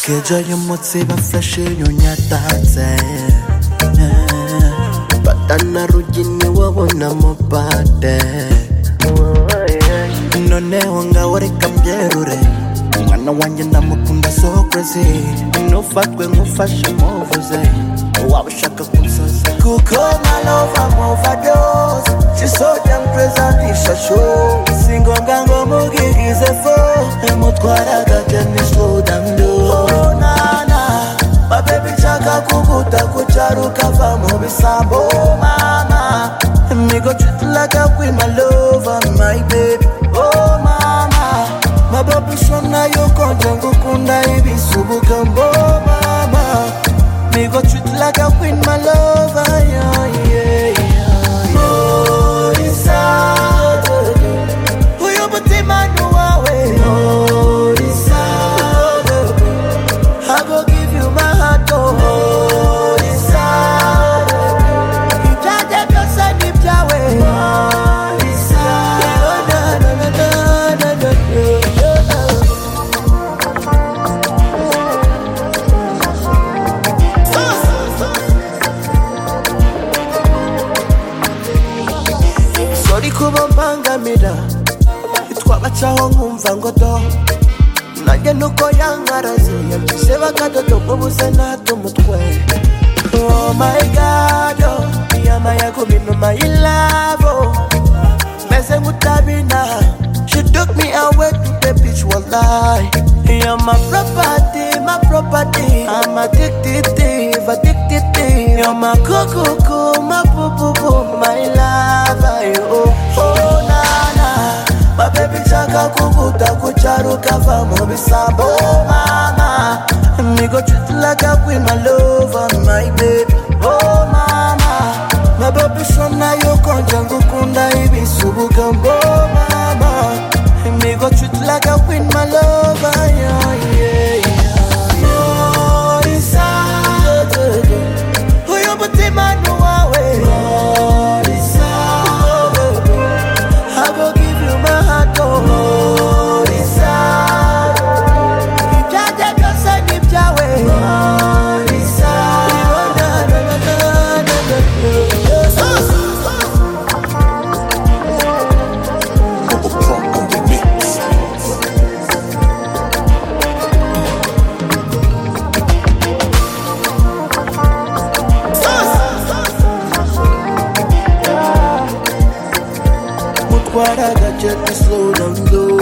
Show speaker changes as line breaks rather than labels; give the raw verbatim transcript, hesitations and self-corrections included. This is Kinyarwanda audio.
Kejo yomotse bafashe yonyatatse Batana rugini wabona mopate None wanga wareka mbyerure Mwana wanje ndamukunda so crazy Nufatwe ngufashe muvuze Wabashaka kunsaza Kuko my love I'm overdose She's so damn crazy show Singonga ngo mugigize fo Mutwara gateni slow down low Oh na na My baby chaka kukuta kucharuka va mu bisambo mama Me go treat like a queen my lover my baby Oh mama My baby shona yo konje ngukunda ibisubuka mbo mama Me go treat like a queen my lover yeah yeah yeah Oh inside Who you put in my new way Oh inside I go give you my heart oh inside You can't take us a deep way Oh inside na na na na na na Sorry kuba mbangamira Itwabacaho nkumva ngo do Nanjye nuko yankaraze Yagize bakadodo bubuse nato umutwe Oh my God oh Iyamaya kubinuma ilavo Meze ngutabina She took me away to the beach wallahi You're my property, my property I'm addicted, addicted You're my cuckoo, my poo-poo-poo My lover, oh, oh na na My baby chaka kukuta kucharuka va mu bisambo mama Me go treat like a queen my lover my baby Oh mama My baby shona yo konje ngukunda ibisubuka mbo mama Me go treat like a queen my lover yeah yeah yeah Oh inside Who you put in my new way Oh inside I go give you my heart oh inside You can't take us a deep way Oh inside Oh na na na na na na What I got just slow down low